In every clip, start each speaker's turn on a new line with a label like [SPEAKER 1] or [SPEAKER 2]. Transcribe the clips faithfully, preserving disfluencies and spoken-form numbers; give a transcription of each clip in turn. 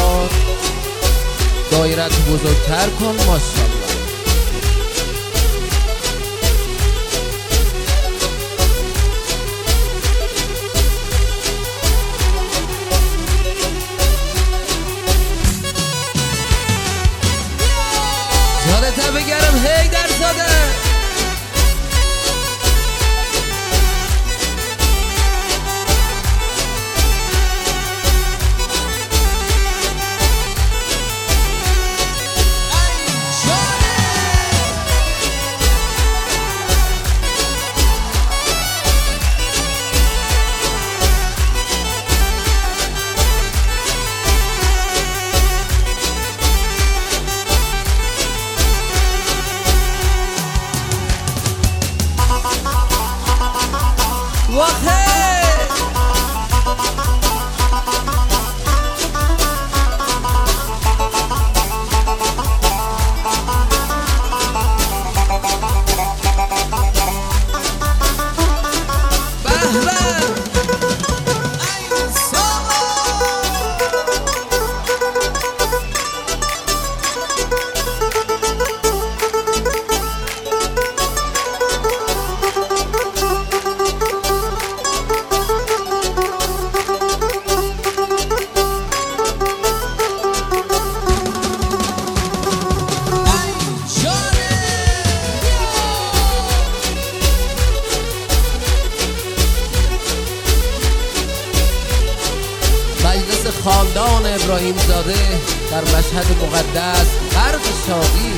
[SPEAKER 1] کار، دایرت بزرگتر کن ماشاءالله. یادت بگرم حیدر زاده خاندان ابراهیم زاده در مشهد مقدس غرق شادی.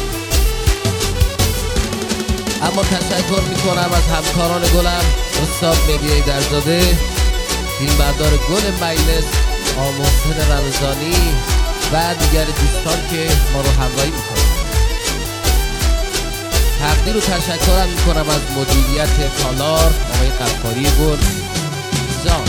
[SPEAKER 1] اما تشکر میکنم از همکاران گلم، استاد مهدی حیدرزاده، فیلمبردار گل مجلس، آقا محسن رمضانی و دیگر دوستان که ما رو همراهی میکنن. تقدیر و تشکرم میکنم از مدیریت تالار آقای غفاری گل جان.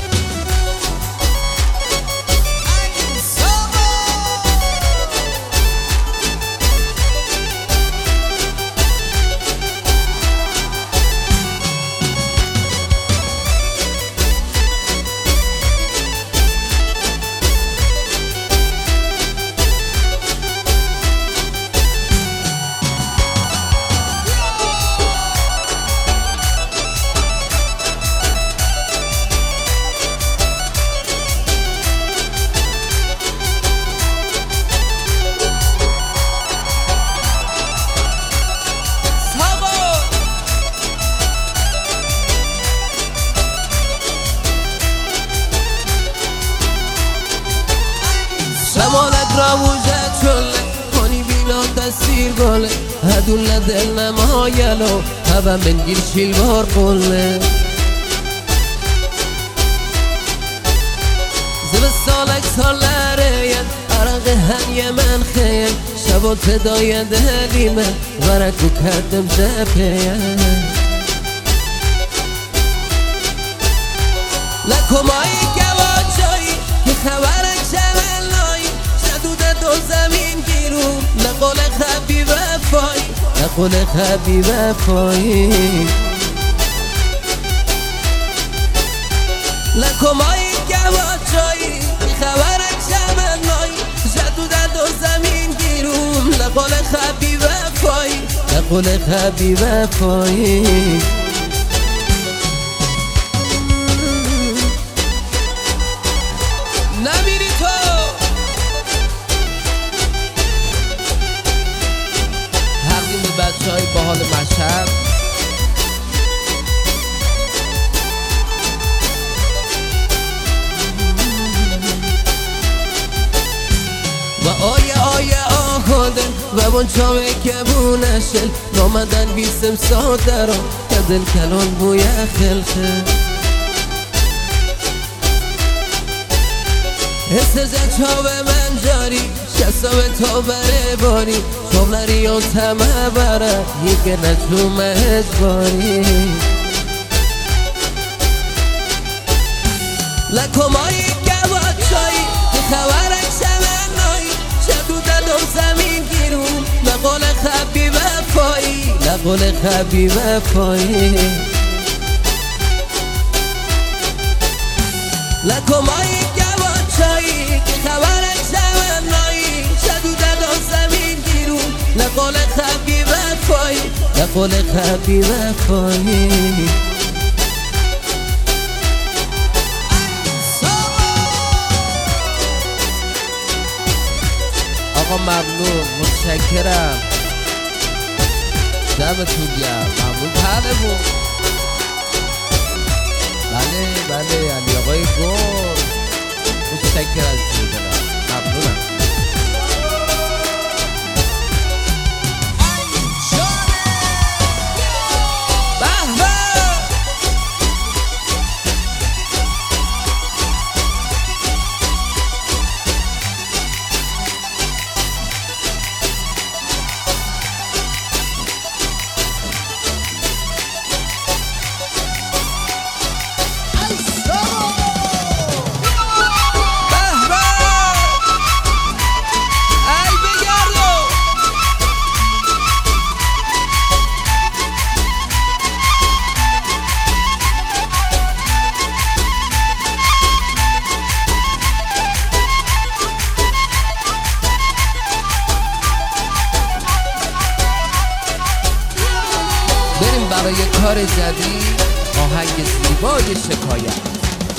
[SPEAKER 2] شمالت را موجد شله کنی بینا دستیر گله هدول دل نمایلو هبا من گیر شیلوار قله زب سالک سالاره ید عرق هنی من خیل شبا تدای دلی من ورکو کردم زپیه لکمایی گواجایی که خبرک شملایی شدوده دو زمین گیرون لقول خبی وفایی لقول خبی وفایی لکمایی گواجایی که خبرک شملایی شدوده دو زمین گیرون لقول خبی وفایی لقول خبی وفایی
[SPEAKER 1] نمیری تو حقیم به بچه های باحال مشهد
[SPEAKER 2] و آیه آیه آهاده و بون چاوه که بونشل نامدن بیسم ساده را که دل کلان بوی خلخه حس چاوه من جاری شساوه تا بره باری شولری و تمه بره یکه نجوم اجباری لکمایی گواچایی که خبرک شمنایی شدوده دو زمین گیرون لقول خبی وفایی لقول خبی وفایی لکمایی گواچایی که خبرک خلق بی وفایی.
[SPEAKER 1] آقا ممنون، متشکرم، دمتون گرم، ممنون. بله بود، بله بله علی آقای گل، متشکر از دلم، ممنونم. بریم برای کار جدید، آهنگ زیبای شکایت.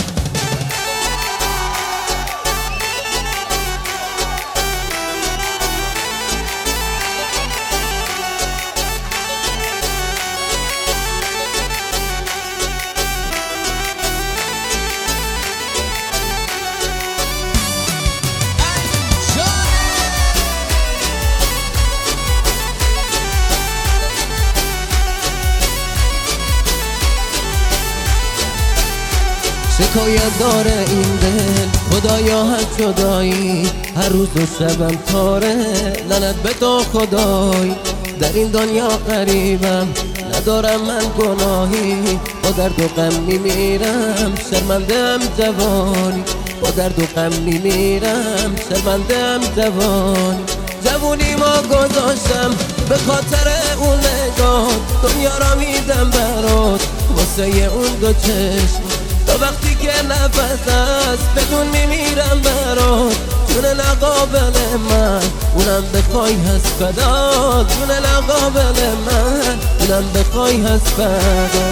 [SPEAKER 2] شکایت داره این دل، خدایا هر جدایی، هر روز و شبم تاره، لعنت به تو خدای. در این دنیا غریبم، ندارم من گناهی، با درد و غم میمیرم، شرمنده‌ام جوانی. با درد و غم میمیرم، شرمنده‌ام جوانی. جوونی ما گذاشتم به خاطر اون نگاه، دنیا را میدم برات واسه اون دو چشم. تا وقتی که نفس است بدون میمیرم برات، جون نقابل من اونم بخوای هست فدا، جون نقابل من اونم بخوای هست فدا.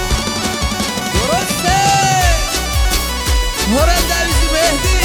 [SPEAKER 1] درسته هرم دویزی مهدی.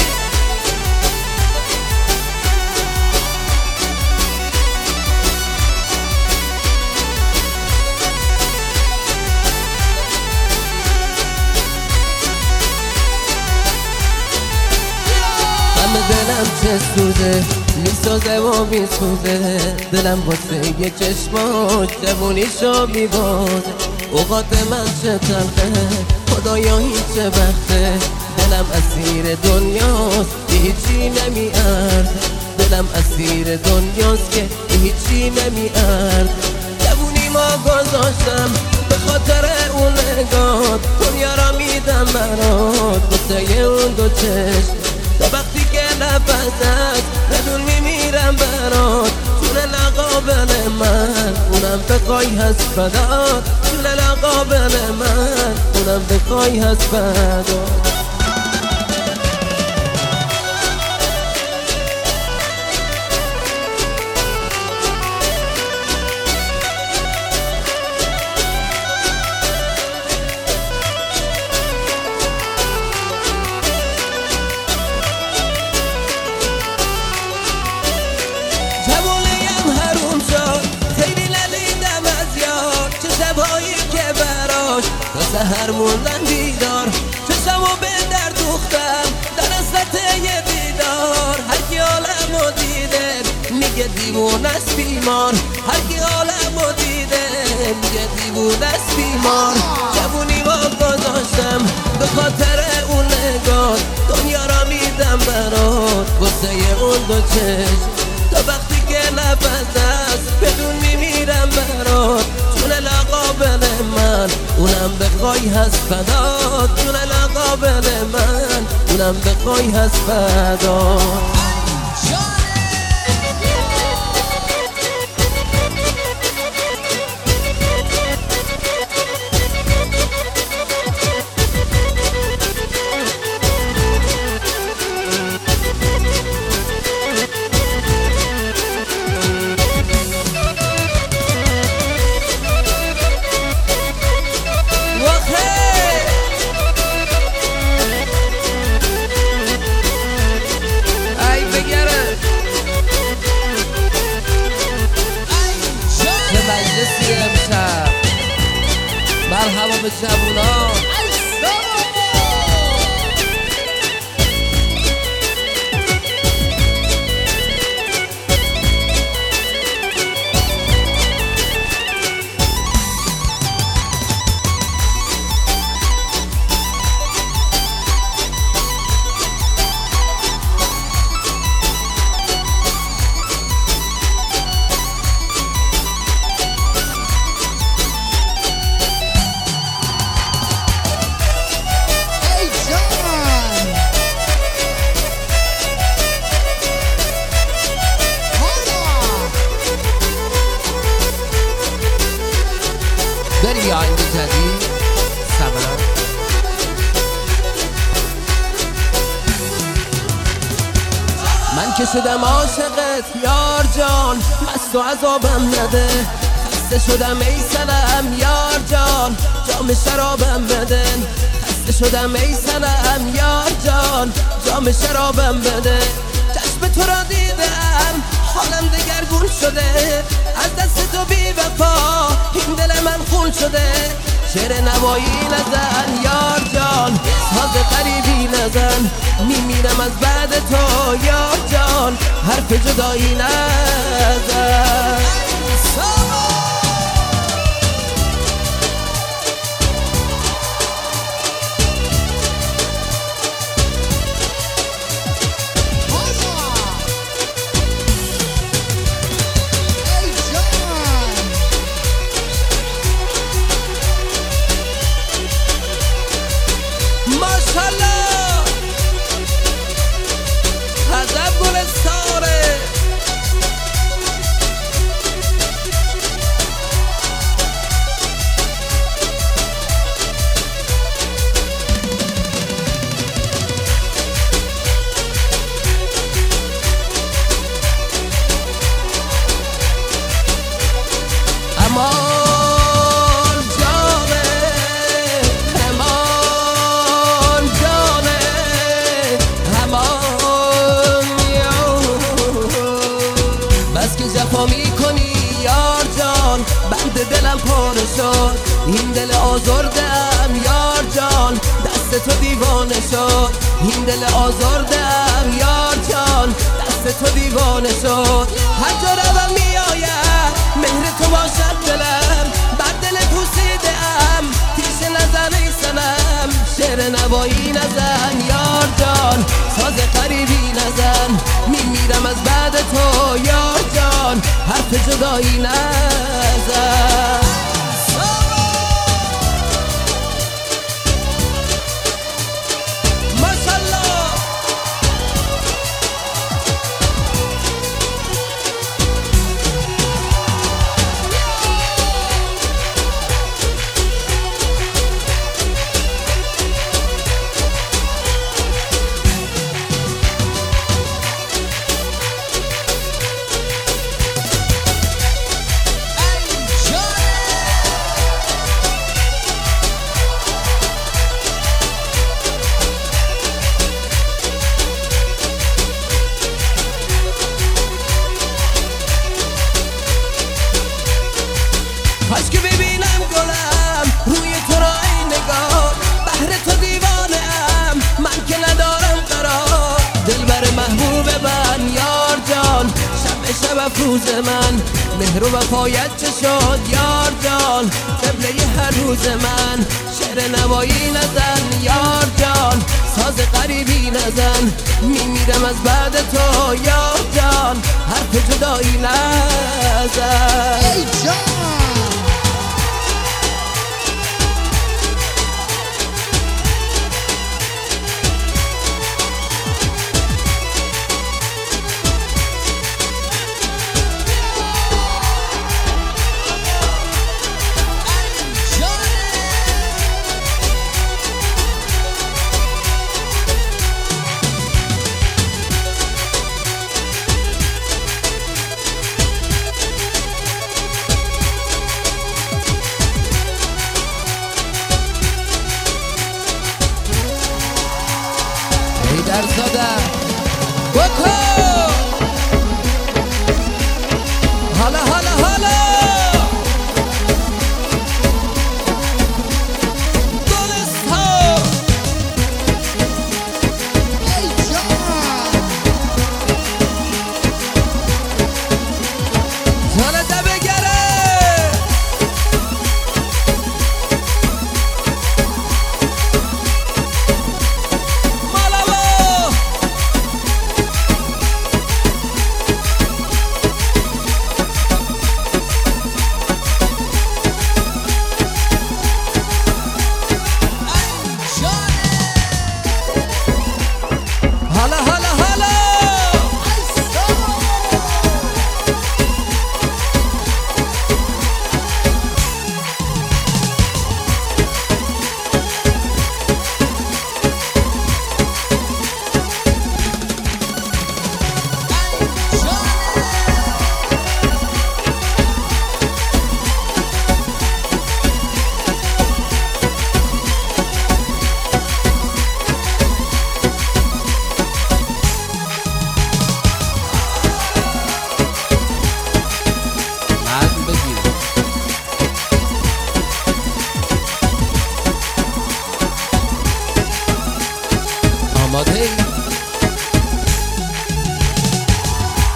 [SPEAKER 2] دلم چه سوزه، میسازه و میسوزه، دلم واسه یه چشماش جوونیشو میبازه. اوقات من چه تلخه، خدایا هیچ وقته، دلم اسیر دنیاست که هیچی نمیارزه. دلم اسیر دنیاست که هیچی نمیارزه. جوونی ما گذاشتم به خاطر اون نگاه، دنیا را میدم برات واسه اون دو چشم. تا وقتی که نفس است بدون میمیرم برات، جون نقابل من اونم بخوای هست فدا، جون نقابل من اونم بخوای هست فدا. تا سهر موندن بیدار، چشمو به در دوختم در حسرت یه دیدار. هرکی عالمو دیده میگه دیوونه است بیمار، هرکی عالمو دیده میگه دیوونه است بیمار. جوونی ما گذاشتم به خاطر اون نگاه، دنیا را میدم برات واسه اون دو چشم. تا وقتی که نفس است بدون میمیرم برات، جون نقابل من اونم بخوای هست فدا، جون نقابل من اونم بخوای هست فدا.
[SPEAKER 1] همه جوونا. بریم یه آهنگ جدید سمن.
[SPEAKER 2] من که شدم عاشقت یار جان، مست و عذابم نده. خسته شدم ای سنم یار جان، جام شرابم بده. خسته شدم ای سنم یار جان، جام شرابم بده. چشم تو را دیدم حالم دگرگون شده، از دست تو بی وفا این دل من خون شده. شعر نوایی نزن یار جان، ساز غریبی نزن، میمیرم از بعد تو یار جان، حرف جدایی نزن. جفا میکنی یار جان، بند دلم پاره شد. این دل آزردم یار جان، دست تو دیوانه شد. این دل آزردم یار جان، دست تو دیوانه شد. هر جا روم میآید مهر تو باشد دلم، بر دل پوسیده ام تیشه نزن ای سنم. شعر نوایی نزن یار جان، ساز غریبی نزن، میمیرم از بعد تو یار جان، حرف جدایی نزن. کاش که ببینم گلم روی تو را ای نگاه، بهر تو دیوانه ام من که ندارم قرار. دلبر محبوب من یار جان، شب شب افروز من، مهر و وفایت چه شد یار جان، قبله هر روز من. شعر نوایی نزن یار جان، ساز غریبی نزن، میمیرم از بعد تو یار جان، حرف جدایی نزن. ای جان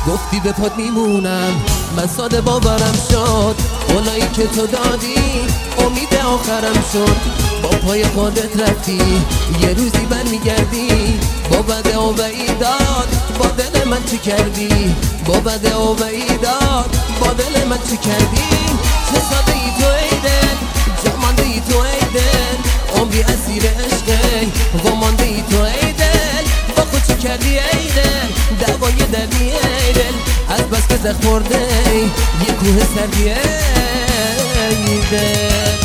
[SPEAKER 2] گفتی به پات میمونم، من ساده باورم شد. اونایی که تو دادی امید آخرم شد. با پای خودت رفتی یه روزی بر میگردی. با بده و وعیدات با دل من چی کردی؟ با بده و وعیدات با دل من چی کردی؟ چه ساده ای تو ای دل، جا مانده ای تو ای دل، عمری اسیر عشقی و مانده ای تو ای دل. با خود چی کردی ای دل، دوای دردی ای دل، از بس که زخم خورده یه کوه سردی ای دل.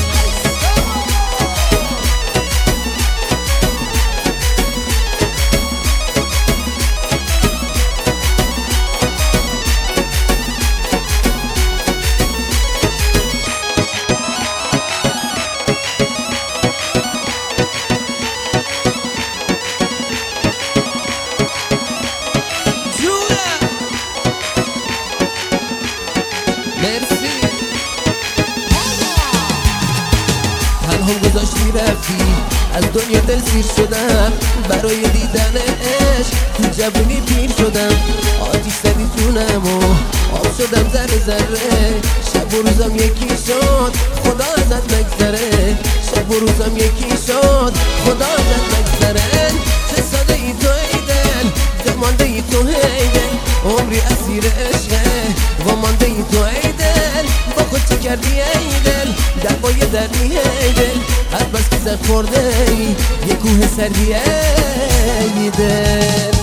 [SPEAKER 2] تنهام گذاشتی رفتی، از دنیا دل سیر شدم. برای دیدن عشق تو جوونی پیر شدم. آتیش زدی جونم و آب شدم ذره ذره. شب و روزم یکی شد خدا ازت مگذره. شب و روزم یکی شد خدا ازت مگذره. چه ساده ای تو ای دل، جمانده ای تو ای دل، عمری اسیر عشقه و مانده ای تو ای دل. با خود چه کردی ای دل، دوای دردی ای دل، از بس که زخم خورده یه کوه سردی ای دل.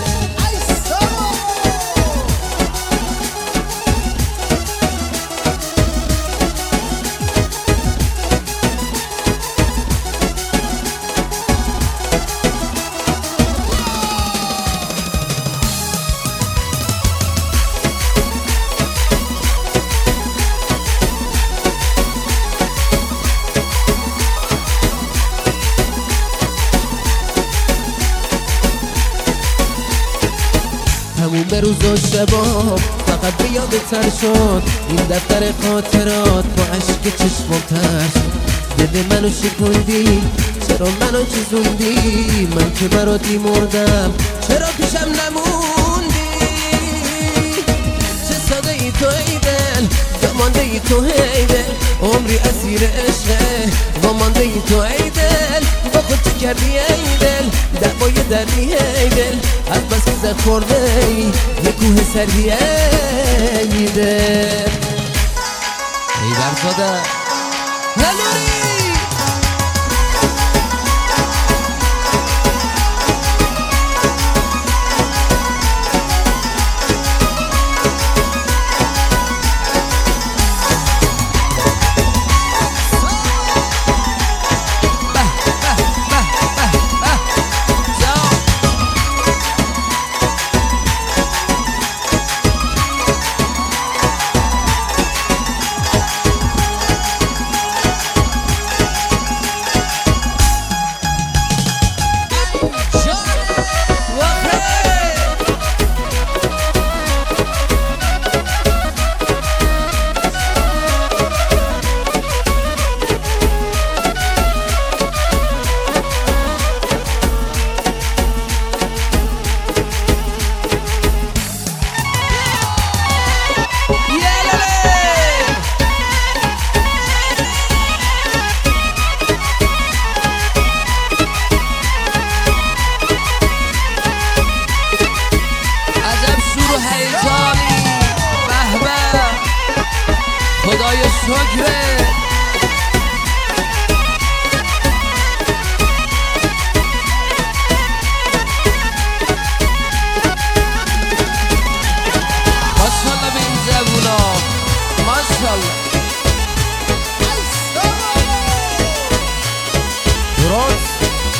[SPEAKER 2] تموم روز و شبام فقط به یادتر شد. این دفتر خاطرات با عشق چشمم تر شد. دل منو شکوندی، چرا منو چیزوندی؟ من که براتی مردم، چرا پیشم نموندی؟ چه ساده ای تو ای دل، جمانده ای تو ای دل، عمری اسیر عشقه و مانده ای تو ای دل. با خود چی کردی ای دل، دوای دردی ای دل، از بس که زخم خورده یه کوه سردی ای دل.
[SPEAKER 1] ای برزاده
[SPEAKER 2] هلوری
[SPEAKER 1] خدای شکره. ماشالله به این جوونا، ماشالله. درست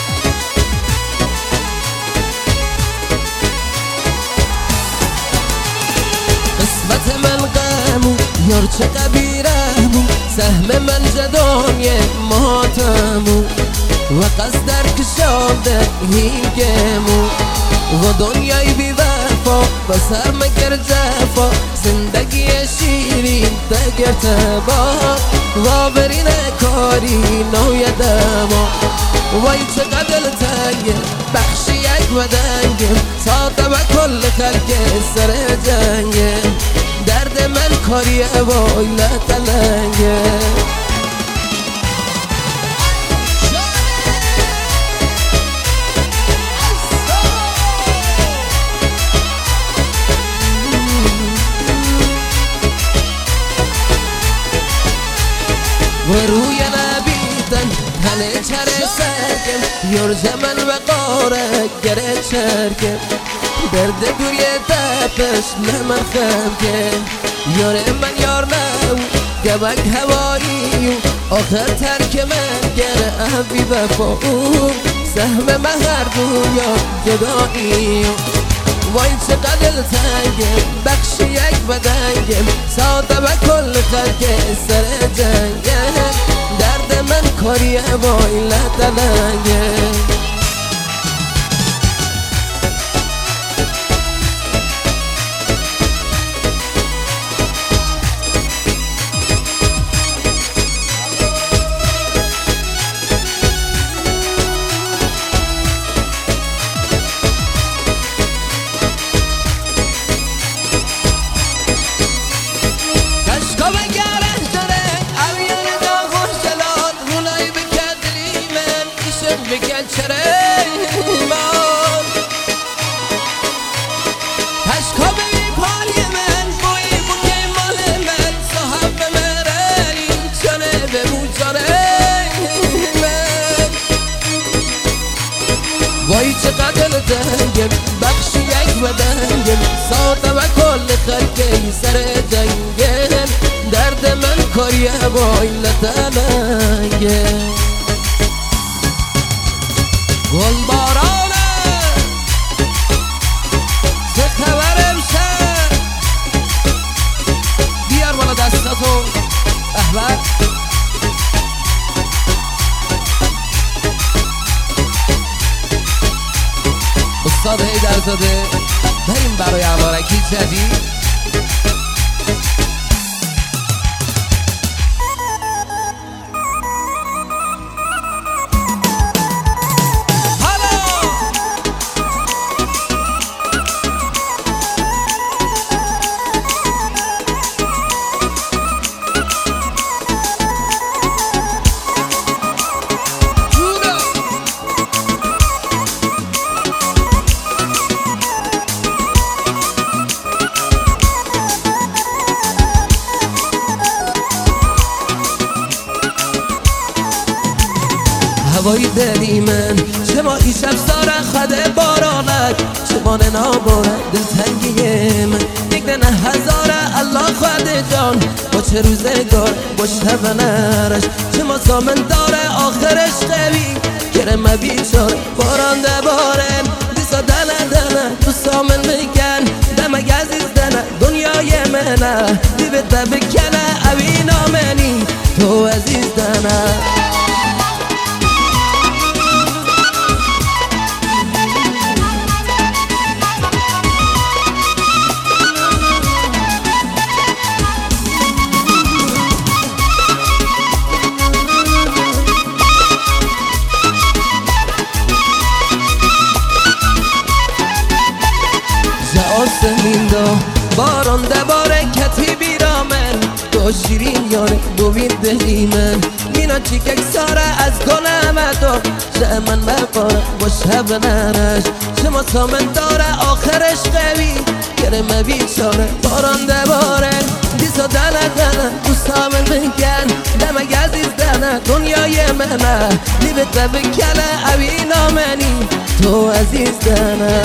[SPEAKER 2] قسمت من غمو یار چه قبیرمو، سهم من جدای ماتمو و قصد در کشاده هیگمو و دنیای بی وفا و سر مگر جفا. زندگی شیرین دگر تبا و برین کاری نویدما. وای چقدر دلتنگه بخش یک بدنگه ساده و کل خلق سر جنگه درد من کاریه وای لطلنگه و روی نبیدن تنه چر سرکم یور زمن و قاره گره چرکم درد دوری تپش نمن خمکه یار من یار نو گبک هوایی آخر ترک من گره احبی بفا سهم من هر دنیا جدایی وای چقدر دلتنگه بخش یک بدنگه ساده و کل خلق سر جنگه درد من کاریه وای لطلنگه بگل چره ایمان تشکا ببی پالی من بوی بوی مال من صاحب مرنی چانه بمو جانه من وای چقدر دنگم بخش یک بدنگم ساده و کل خلقی سر جنگم درد من کاریه وای لطلنگه گل بارانه چه خبر امشب بیار بالا دستاتو احباب استاد حیدرزاده بریم برای عمارکی جدید هوای دلی من شما ای شب ساره خده بارانک شما ناباره دلتنگی من یک دنه هزاره الله خواهد جان با چه روزگار با شب نرش شما سامن داره آخرش قوی کرم بیچاره باران دباره دیسا دنه دنه تو سامن میگن دمک عزیز دنه دنیای منه دیبت بکنه اوی نامنی تو عزیز دنه آسمین دا باران دباره کتی بیرامن تو شیرین یاره ببین دلی من مینا چیکک ساره از گناه دار شمن بپاره با شب نرش شما سامن داره آخرش قوی کرم بیچاره باران دباره دیسا دنه دنه تو سامن بگن دمک عزیز دنه دنیای منه لیبت بکنه اوی نامنی تو عزیز دنه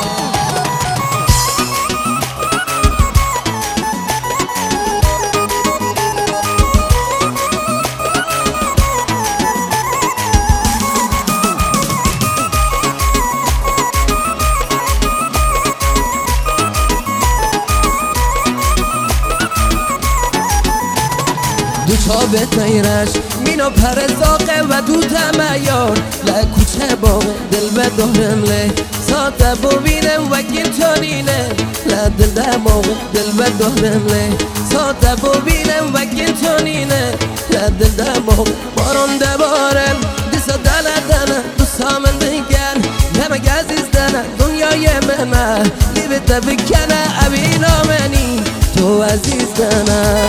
[SPEAKER 2] دو چابت نیرش مینا پر زاقه و دو تمیار لکوچه باقه دل بدارم له ساته ببینم و گلتانینه لدل دماغه دل بدارم له ساته ببینم و گلتانینه لدل دماغه باران دبارم دیسا بلدنه دوستا من دیگر نمک عزیزدنه دنیای منه لیبت بکنه ابینا منی تو عزیزدنه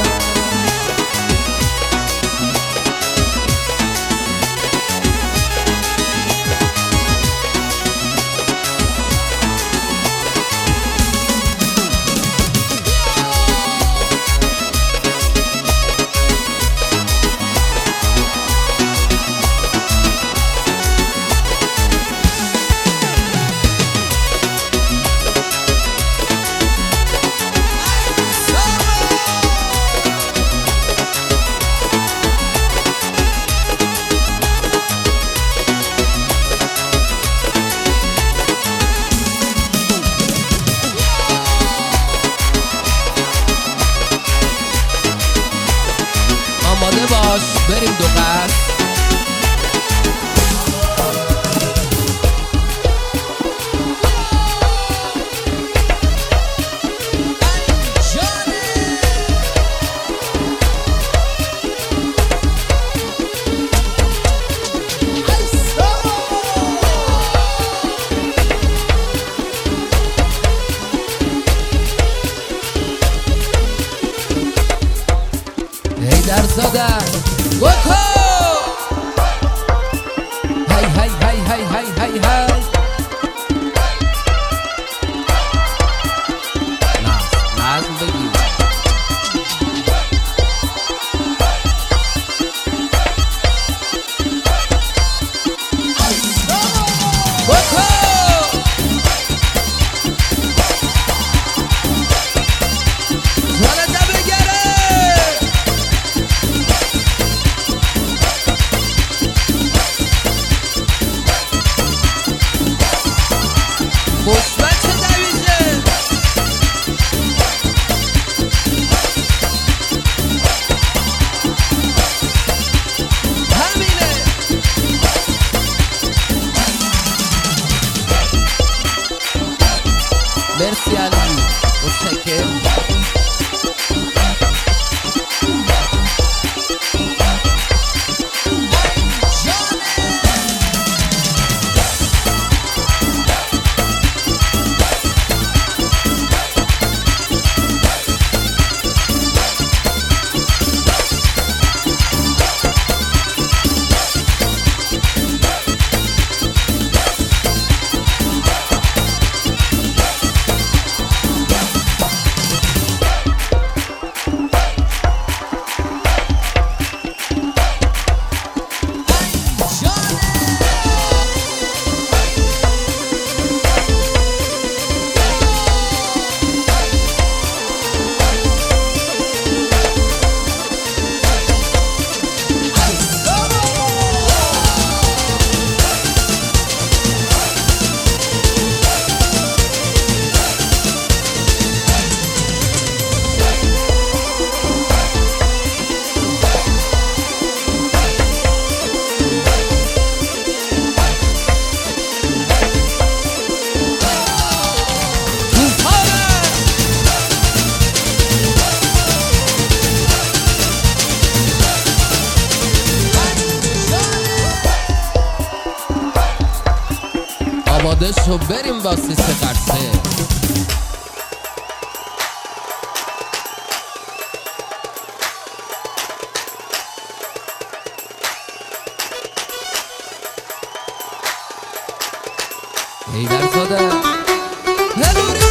[SPEAKER 1] آماده باش بریم دو قصد در زده گوکو هی هی هی هی هی هی هی نظم نظم بگیر گوکو زالده بگره خوشمت چه دویزه همینه مرسی علی متشکرم آماده شو بریم با سیسه قرصه هیدر زاده هلوری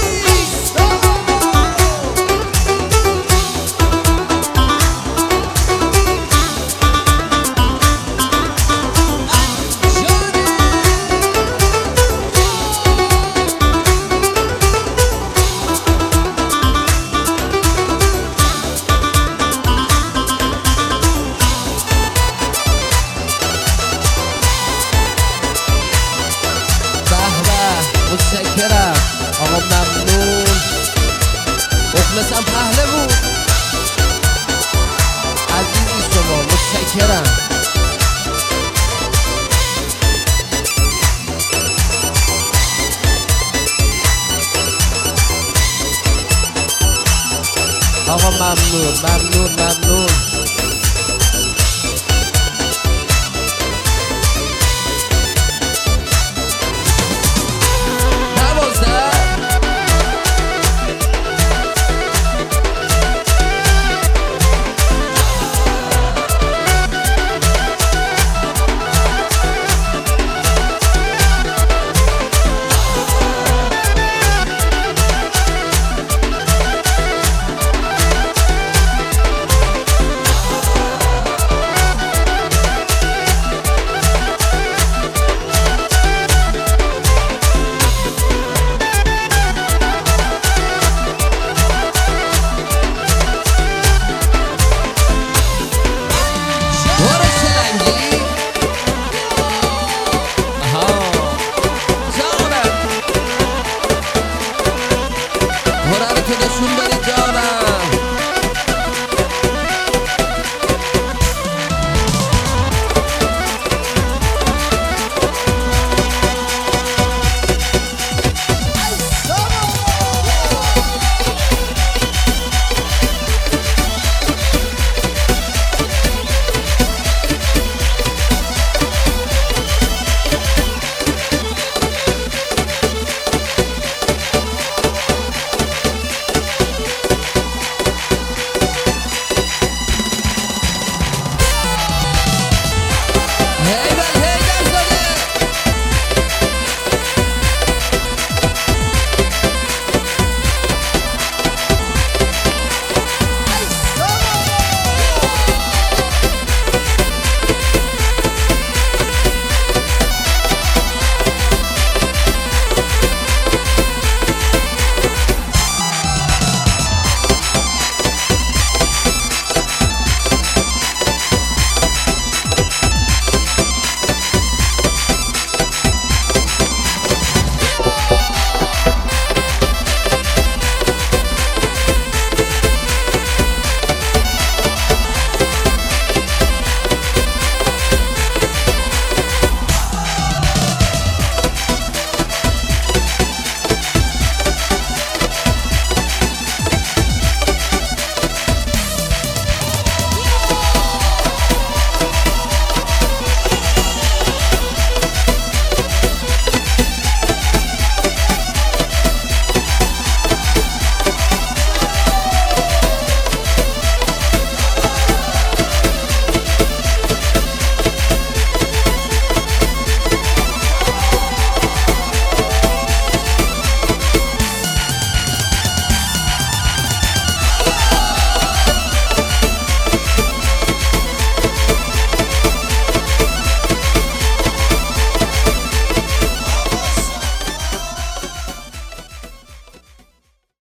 [SPEAKER 1] متشکرم آقا ممنون مخلصم پهلوون عزیزی شما متشکرم آقا ممنون ممنون ممنون